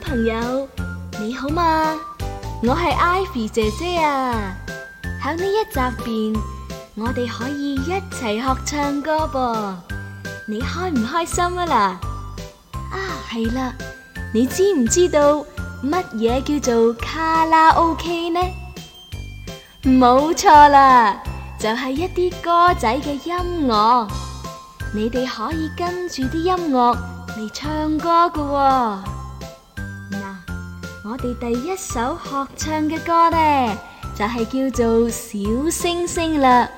朋友，你好嘛？我係 Ivy 姐姐啊！喺呢一集邊，我哋可以一齊學唱歌噃，你開唔開心啊啦？係啦，你知唔知道乜嘢叫做卡拉 OK 呢？冇錯啦，就係一啲歌仔嘅音樂，你哋可以跟住啲音樂嚟唱歌㗎喎。我哋第一首學唱嘅歌呢，就係叫做小星星啦。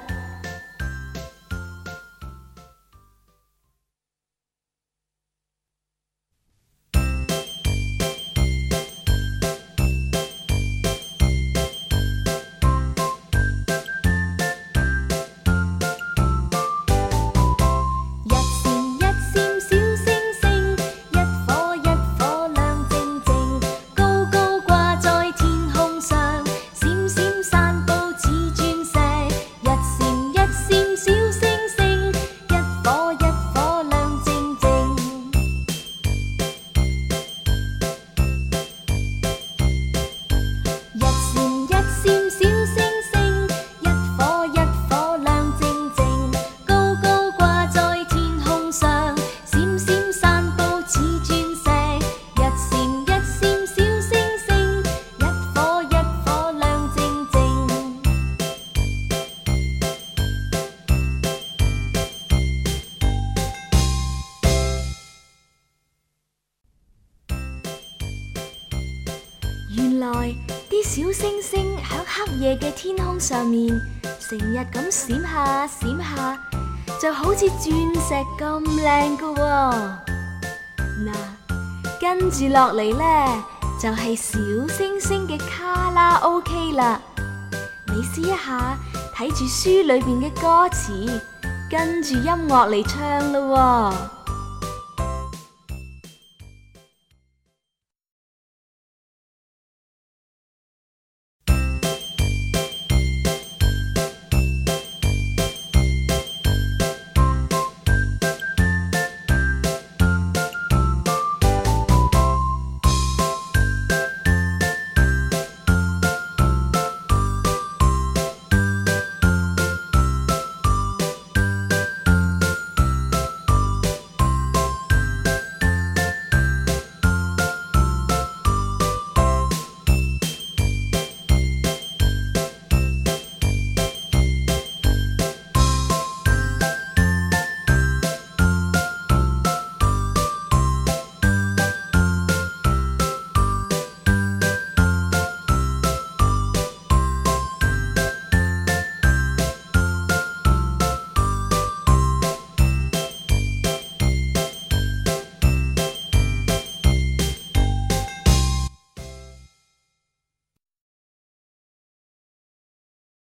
原來啲小星星喺黑夜嘅天空上面，成日咁閃下閃下，就好似鑽石咁靚㗎喎。跟住落嚟呢，就係小星星嘅卡拉 OK 啦。你試一下睇住書裏邊嘅歌詞，跟住音樂嚟唱咯喎。